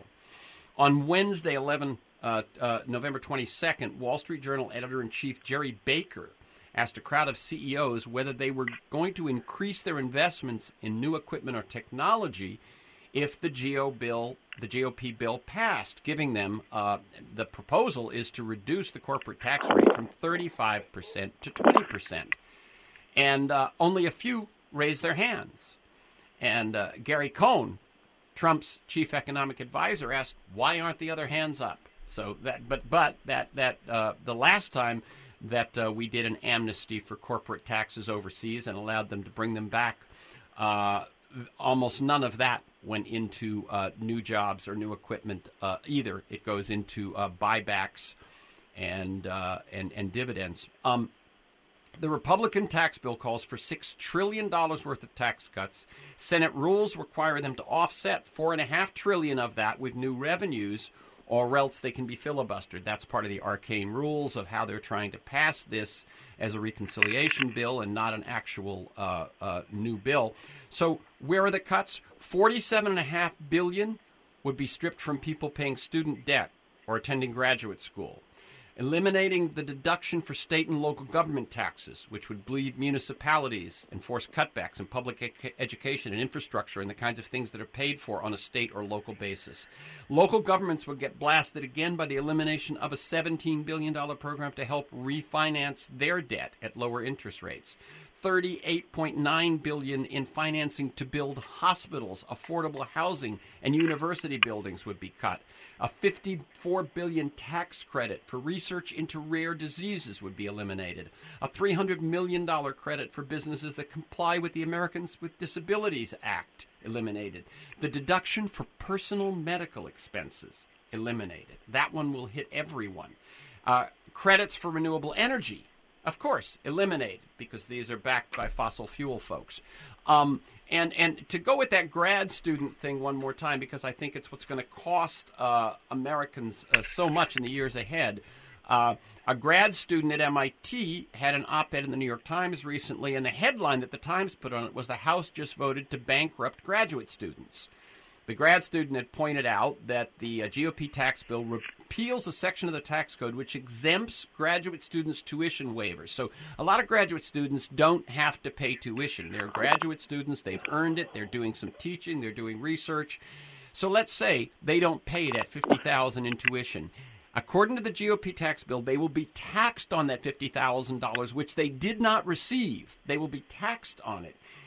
On Wednesday, eleven, uh, uh, November twenty-second, Wall Street Journal editor-in-chief Jerry Baker asked a crowd of C E Os whether they were going to increase their investments in new equipment or technology if the G O bill, the G O P bill passed, giving them uh, the proposal is to reduce the corporate tax rate from thirty-five percent to twenty percent. And uh, only a few raised their hands. And uh, Gary Cohn, Trump's chief economic advisor, asked, "Why aren't the other hands up?" So that, but but that that uh, the last time that uh, we did an amnesty for corporate taxes overseas and allowed them to bring them back, uh, almost none of that went into uh, new jobs or new equipment uh, either. It goes into uh, buybacks and uh, and and dividends. Um, The Republican tax bill calls for six trillion dollars worth of tax cuts. Senate rules require them to offset four point five trillion dollars of that with new revenues, or else they can be filibustered. That's part of the arcane rules of how they're trying to pass this as a reconciliation bill and not an actual uh, uh, new bill. So where are the cuts? forty-seven point five billion dollars would be stripped from people paying student debt or attending graduate school. Eliminating the deduction for state and local government taxes, which would bleed municipalities and force cutbacks in public ed- education and infrastructure and the kinds of things that are paid for on a state or local basis. Local governments would get blasted again by the elimination of a seventeen billion dollars program to help refinance their debt at lower interest rates. thirty-eight point nine billion dollars in financing to build hospitals, affordable housing, and university buildings would be cut. A fifty-four billion dollars tax credit for research into rare diseases would be eliminated. A three hundred million dollars credit for businesses that comply with the Americans with Disabilities Act eliminated. The deduction for personal medical expenses eliminated. That one will hit everyone. Uh, credits for renewable energy, of course, eliminated, because these are backed by fossil fuel folks. Um, and and to go with that grad student thing one more time, because I think it's what's going to cost uh, Americans uh, so much in the years ahead. Uh, a grad student at M I T had an op-ed in the New York Times recently, and the headline that the Times put on it was, "The House just voted to bankrupt graduate students." The grad student had pointed out that the uh, G O P tax bill repeals a section of the tax code which exempts graduate students' tuition waivers. So a lot of graduate students don't have to pay tuition. They're graduate students. They've earned it. They're doing some teaching. They're doing research. So let's say they don't pay that fifty thousand dollars in tuition. According to the G O P tax bill, they will be taxed on that fifty thousand dollars, which they did not receive. They will be taxed on it.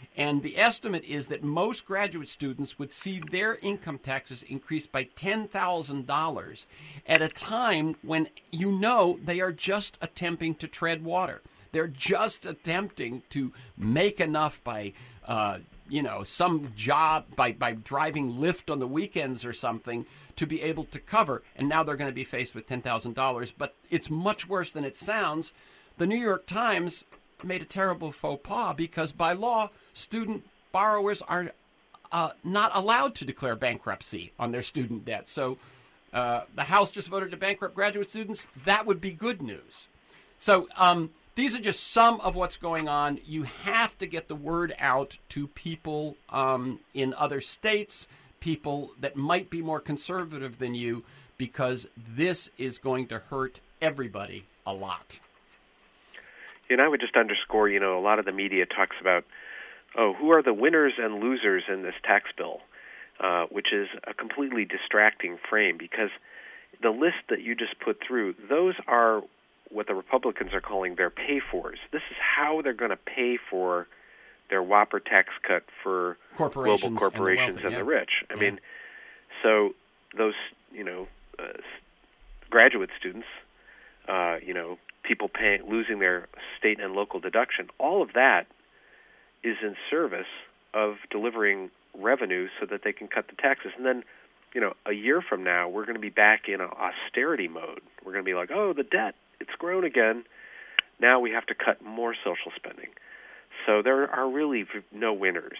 And the estimate is that most graduate students would see their income taxes increase by ten thousand dollars at a time when you know they are just attempting to tread water. They're just attempting to make enough by, uh, you know, some job, by, by driving Lyft on the weekends or something to be able to cover. And now they're going to be faced with ten thousand dollars. But it's much worse than it sounds. The New York Times made a terrible faux pas because by law, student borrowers are uh, not allowed to declare bankruptcy on their student debt. So uh, the House just voted to bankrupt graduate students. That would be good news. So um, these are just some of what's going on. You have to get the word out to people um, in other states, people that might be more conservative than you, because this is going to hurt everybody a lot. And I would just underscore, you know, a lot of the media talks about, oh, who are the winners and losers in this tax bill, uh, which is a completely distracting frame, because the list that you just put through, those are what the Republicans are calling their pay-fors. This is how they're going to pay for their whopper tax cut for global corporations and the, wealthy, and yeah. the rich. I yeah. mean, so those, you know, uh, graduate students, uh, you know, people paying, losing their state and local deduction, all of that is in service of delivering revenue so that they can cut the taxes. And then, you know, a year from now, we're going to be back in an austerity mode. We're going to be like, oh, the debt, it's grown again. Now we have to cut more social spending. So there are really no winners.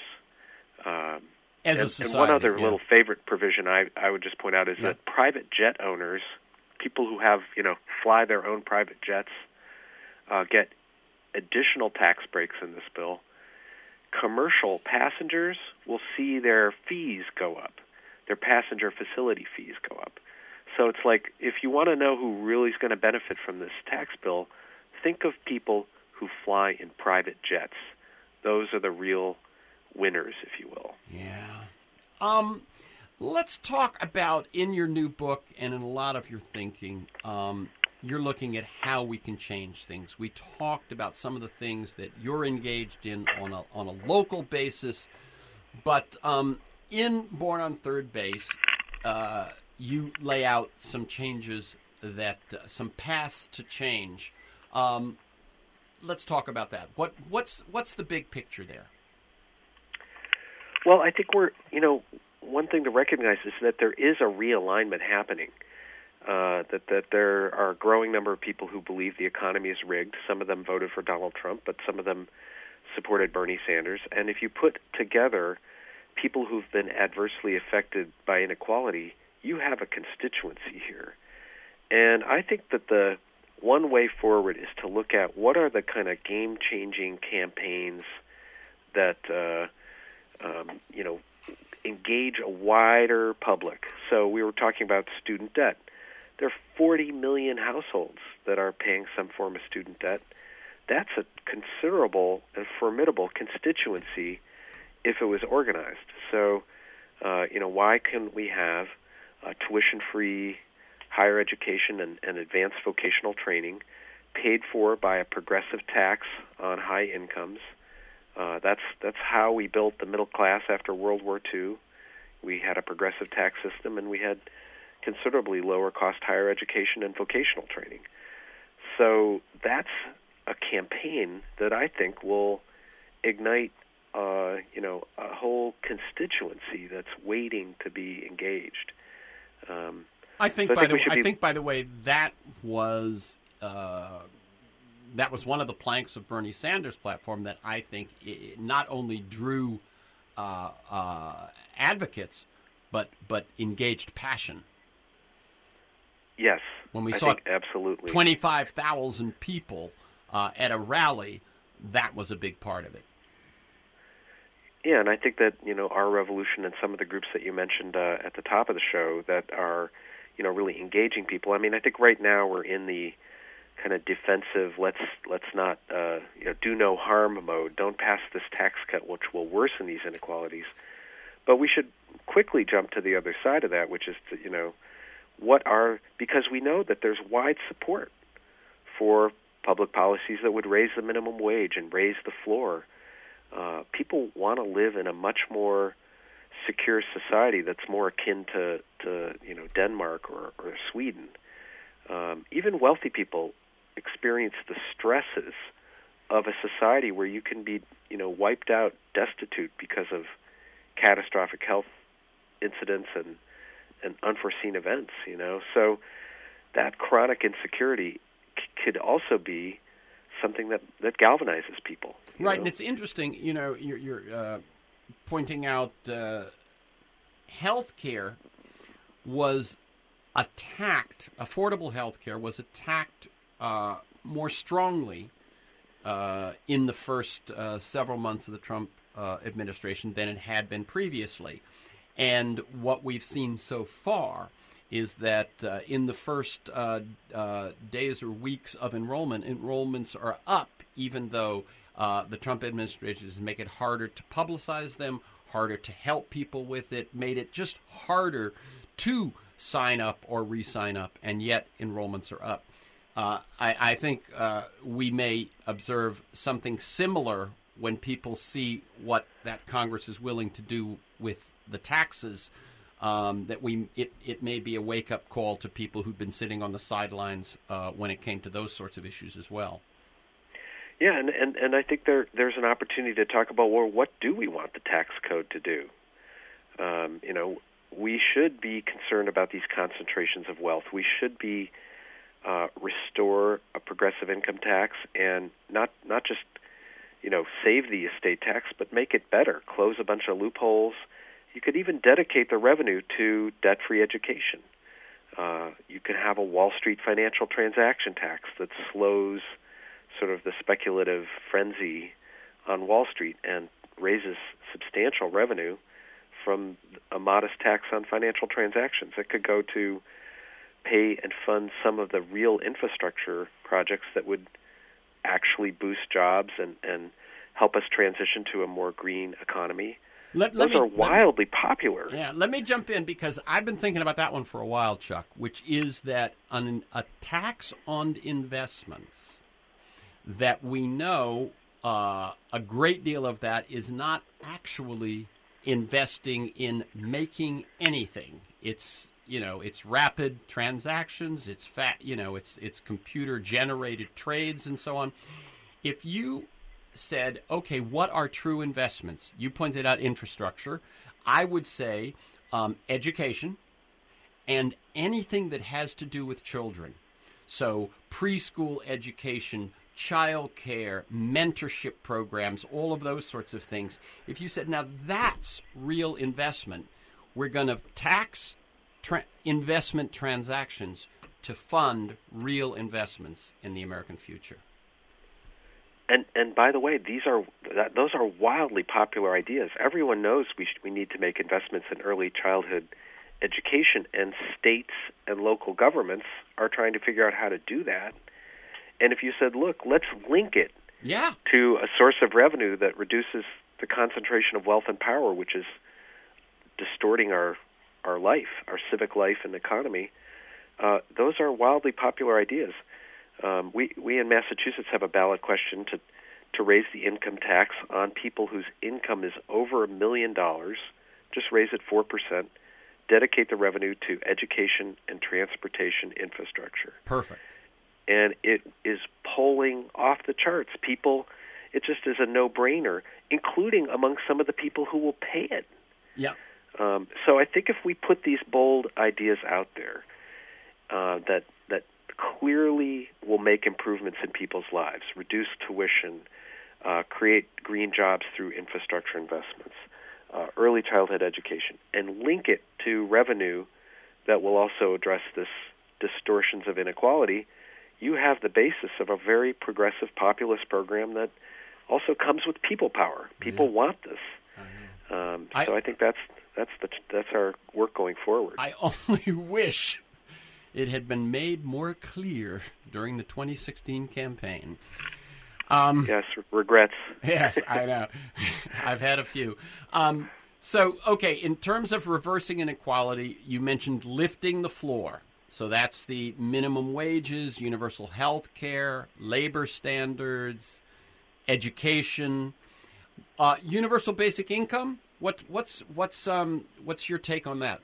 Um, As and, a society, and one other yeah. little favorite provision I, I would just point out is yeah. that private jet owners, people who have, you know, fly their own private jets, uh, get additional tax breaks in this bill. Commercial passengers will see their fees go up, their passenger facility fees go up. So it's like, if you want to know who really is going to benefit from this tax bill, think of people who fly in private jets. Those are the real winners, if you will. Yeah. Um, let's talk about, in your new book and in a lot of your thinking, um, you're looking at how we can change things. We talked about some of the things that you're engaged in on a on a local basis, but um, in Born on Third Base, uh, you lay out some changes that uh, some paths to change. Um, let's talk about that. What what's what's the big picture there? Well, I think we're, you know, one thing to recognize is that there is a realignment happening. Uh, that that there are a growing number of people who believe the economy is rigged. Some of them voted for Donald Trump, but some of them supported Bernie Sanders. And if you put together people who've been adversely affected by inequality, you have a constituency here. And I think that the one way forward is to look at what are the kind of game-changing campaigns that, uh, um, you know, engage a wider public. So we were talking about student debt. There are forty million households that are paying some form of student debt. That's a considerable and formidable constituency if it was organized. So, uh, you know, why can we have uh, tuition-free higher education and, and advanced vocational training paid for by a progressive tax on high incomes? Uh, that's that's how we built the middle class after World War Two. We had a progressive tax system, and we had considerably lower cost higher education and vocational training. So that's a campaign that I think will ignite, uh, you know, a whole constituency that's waiting to be engaged. Um, I think, so I by think the be... I think by the way that was uh, that was one of the planks of Bernie Sanders' platform that I think it not only drew uh, uh, advocates but but engaged passion. Yes, when we I saw think absolutely twenty-five thousand people uh, at a rally, that was a big part of it. Yeah, and I think that, you know, our revolution and some of the groups that you mentioned uh, at the top of the show that are, you know, really engaging people. I mean, I think right now we're in the kind of defensive, let's let's not uh, you know, do no harm mode. Don't pass this tax cut, which will worsen these inequalities. But we should quickly jump to the other side of that, which is to, you know, what are, because we know that there's wide support for public policies that would raise the minimum wage and raise the floor Uh, people want to live in a much more secure society that's more akin to, to you know, Denmark or, or Sweden. Um, even wealthy people experience the stresses of a society where you can be, you know, wiped out, destitute because of catastrophic health incidents and, and unforeseen events, you know. So that chronic insecurity c- could also be something that, that galvanizes people. Right, know? And it's interesting, you know, you're, you're uh, pointing out uh, health care was attacked, affordable health care was attacked uh, more strongly uh, in the first uh, several months of the Trump uh, administration than it had been previously. And what we've seen so far is that uh, in the first uh, uh, days or weeks of enrollment, enrollments are up, even though uh, the Trump administration has made it harder to publicize them, harder to help people with it, made it just harder to sign up or re-sign up, and yet enrollments are up. Uh, I, I think uh, we may observe something similar when people see what that Congress is willing to do with the taxes. Um, that we it, it may be a wake-up call to people who've been sitting on the sidelines uh, when it came to those sorts of issues as well. Yeah, and, and, and I think there there's an opportunity to talk about, well, what do we want the tax code to do? Um, you know, we should be concerned about these concentrations of wealth. We should be uh, restore a progressive income tax and not not just, you know, save the estate tax, but make it better, close a bunch of loopholes. You could even dedicate the revenue to debt-free education. Uh, you could have a Wall Street financial transaction tax that slows sort of the speculative frenzy on Wall Street and raises substantial revenue from a modest tax on financial transactions. It could go to pay and fund some of the real infrastructure projects that would actually boost jobs and, and help us transition to a more green economy. Let, Those let me, are wildly me, popular. Yeah, let me jump in because I've been thinking about that one for a while, Chuck, which is that on a tax on investments that we know uh, a great deal of that is not actually investing in making anything. It's, you know, it's rapid transactions, it's fat, you know, it's it's computer generated trades and so on. If you said, okay, what are true investments? You pointed out infrastructure. I would say um, education and anything that has to do with children. So preschool education, child care, mentorship programs, all of those sorts of things. If you said, now that's real investment, we're going to tax tra- investment transactions to fund real investments in the American future. And and by the way, these are that, those are wildly popular ideas. Everyone knows we should, we need to make investments in early childhood education, and states and local governments are trying to figure out how to do that. And if you said, look, let's link it yeah. to a source of revenue that reduces the concentration of wealth and power, which is distorting our our life, our civic life and economy, uh, those are wildly popular ideas. Um, we, we in Massachusetts have a ballot question to, to raise the income tax on people whose income is over a million dollars, just raise it four percent, dedicate the revenue to education and transportation infrastructure. Perfect. And it is polling off the charts. People, it just is a no-brainer, including among some of the people who will pay it. Yeah. Um, so I think if we put these bold ideas out there uh, that that clearly will make improvements in people's lives, reduce tuition, uh, create green jobs through infrastructure investments, uh, early childhood education, and link it to revenue that will also address this distortions of inequality, you have the basis of a very progressive populist program that also comes with people power. People yeah. want this. Um, so I, I think that's that's the that's our work going forward. I only wish it had been made more clear during the twenty sixteen campaign. Um, yes, regrets. Yes, I know. I've had a few. Um, so, okay, in terms of reversing inequality, you mentioned lifting the floor. So that's the minimum wages, universal health care, labor standards, education. Uh, universal basic income. What what's what's um what's your take on that?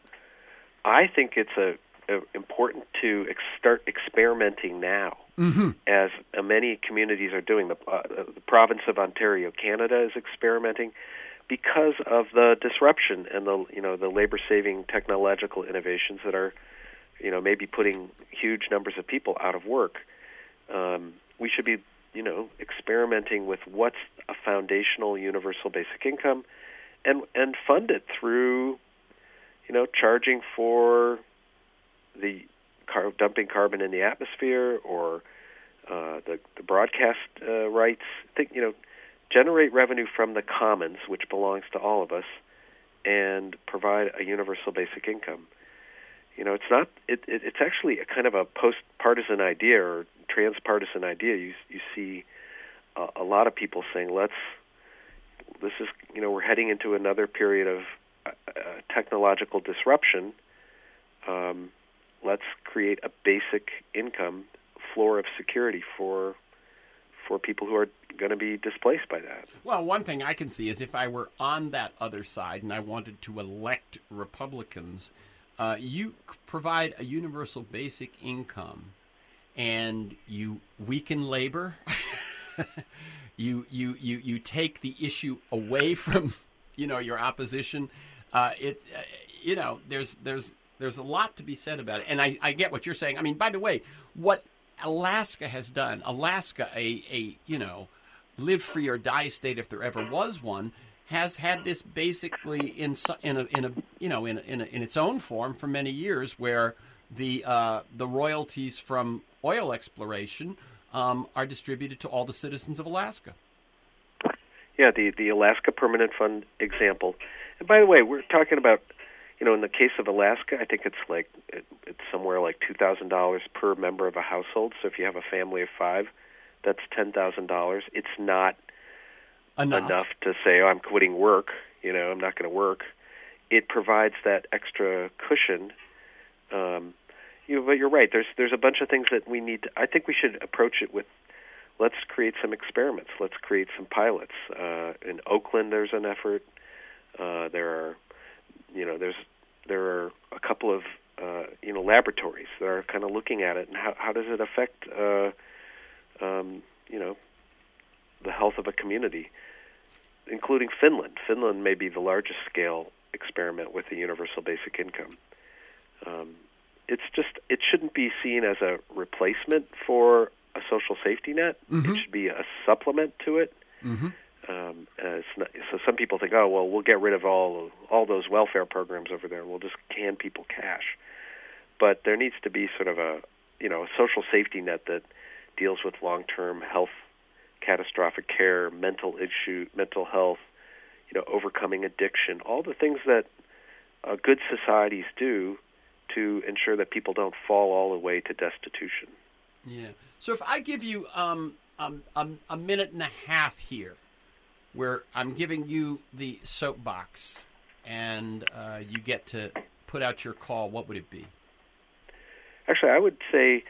I think it's a, a important to ex- start experimenting now, mm-hmm. as uh, many communities are doing. The, uh, the province of Ontario, Canada, is experimenting because of the disruption and the you know the labor-saving technological innovations that are you know maybe putting huge numbers of people out of work. Um, we should be you know experimenting with what's a foundational universal basic income, and and fund it through. You know, charging for the car- dumping carbon in the atmosphere, or uh, the, the broadcast uh, rights. Think, you know, generate revenue from the commons, which belongs to all of us, and provide a universal basic income. You know, it's not. It, it, it's actually a kind of a post-partisan idea or transpartisan idea. You you see a, a lot of people saying, "Let's." This is, you know, we're heading into another period of Uh, technological disruption. Um, let's create a basic income floor of security for for people who are going to be displaced by that. Well, one thing I can see is if I were on that other side and I wanted to elect Republicans, uh, you provide a universal basic income and you weaken labor. you, you you you take the issue away from you know your opposition. Uh, it, uh, you know, there's there's there's a lot to be said about it, and I, I get what you're saying. I mean, by the way, what Alaska has done, Alaska, a a you know, live free or die state if there ever was one, has had this basically in in a in a you know in a, in, a, in its own form for many years, where the uh, the royalties from oil exploration um, are distributed to all the citizens of Alaska. Yeah, the the Alaska Permanent Fund example. And by the way, we're talking about, you know, in the case of Alaska, I think it's like it, it's somewhere like two thousand dollars per member of a household. So if you have a family of five, that's ten thousand dollars. It's not enough. enough to say, oh, I'm quitting work. You know, I'm not going to work. It provides that extra cushion. Um, you know, but you're right. There's there's a bunch of things that we need to, I think we should approach it with. Let's create some experiments. Let's create some pilots. Uh, in Oakland, there's an effort. Uh, there are, you know, there's there are a couple of uh, you know laboratories that are kind of looking at it and how how does it affect uh, um, you know the health of a community, including Finland. Finland may be the largest scale experiment with the universal basic income. Um, it's just it shouldn't be seen as a replacement for a social safety net. Mm-hmm. It should be a supplement to it. Mm-hmm. Um, uh, it's not, so some people think, oh, well, we'll get rid of all all those welfare programs over there. We'll just hand people cash. But there needs to be sort of a, you know, a social safety net that deals with long-term health, catastrophic care, mental issue, mental health, you know, overcoming addiction, all the things that uh, good societies do to ensure that people don't fall all the way to destitution. Yeah. So if I give you um, um, um, a minute and a half here, where I'm giving you the soapbox, and uh, you get to put out your call, what would it be? Actually, I would say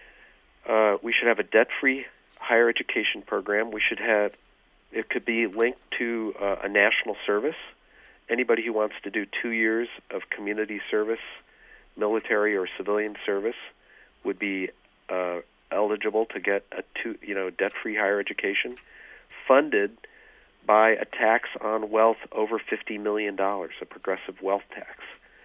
uh, we should have a debt-free higher education program. We should have, it could be linked to uh, a national service. Anybody who wants to do two years of community service, military or civilian service, would be uh, eligible to get a two, you know, debt-free higher education, funded by a tax on wealth over fifty million dollars, a progressive wealth tax.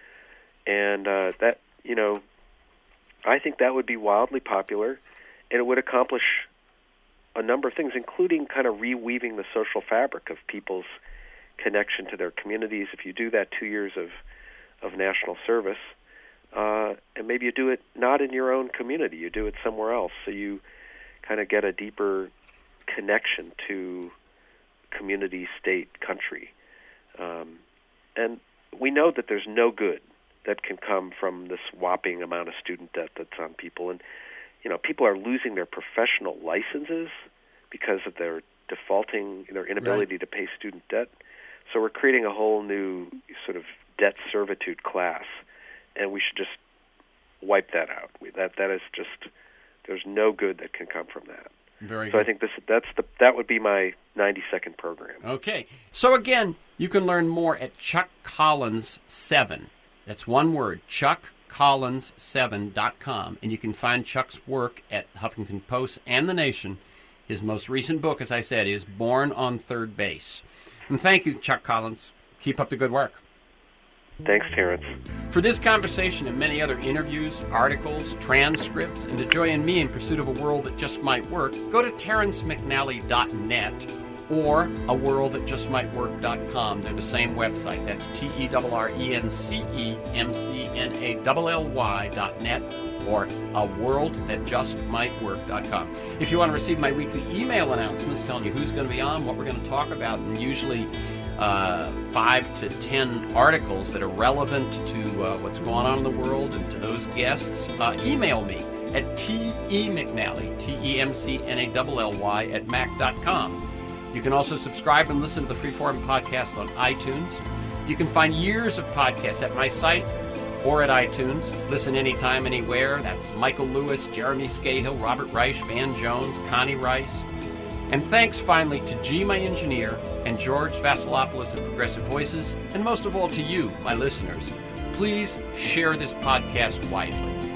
And uh, that, you know, I think that would be wildly popular, and it would accomplish a number of things, including kind of reweaving the social fabric of people's connection to their communities. If you do that two years of, of national service, uh, and maybe you do it not in your own community, you do it somewhere else, so you kind of get a deeper connection to community, state, country. Um, and we know that there's no good that can come from this whopping amount of student debt that's on people. And, you know, people are losing their professional licenses because of their defaulting, their inability right. to pay student debt. So we're creating a whole new sort of debt servitude class, and we should just wipe that out. We, that that is just, there's no good that can come from that. Very so good. I think this that's the that would be my ninety second program. Okay. So again, you can learn more at Chuck Collins seven. That's one word, chuck collins seven dot com, and you can find Chuck's work at Huffington Post and The Nation. His most recent book, as I said, is Born on Third Base. And thank you, Chuck Collins. Keep up the good work. Thanks, Terrence. For this conversation and many other interviews, articles, transcripts, and to join me in pursuit of a world that just might work, go to terrence mcnally dot net or a world that just might work dot com. They're the same website. That's T E R R E N C E M C N A L L Y dot net or a world that just might work dot com. If you want to receive my weekly email announcements telling you who's going to be on, what we're going to talk about, and usually uh, five to ten articles that are relevant to uh, what's going on in the world and to those guests, uh, email me at temcnally, T E M C N A L L Y, at mac dot com. You can also subscribe and listen to the Freeform podcast on iTunes. You can find years of podcasts at my site or at iTunes. Listen anytime, anywhere. That's Michael Lewis, Jeremy Scahill, Robert Reich, Van Jones, Connie Rice. And thanks finally to G, my engineer, and George Vasilopoulos of Progressive Voices, and most of all to you, my listeners. Please share this podcast widely.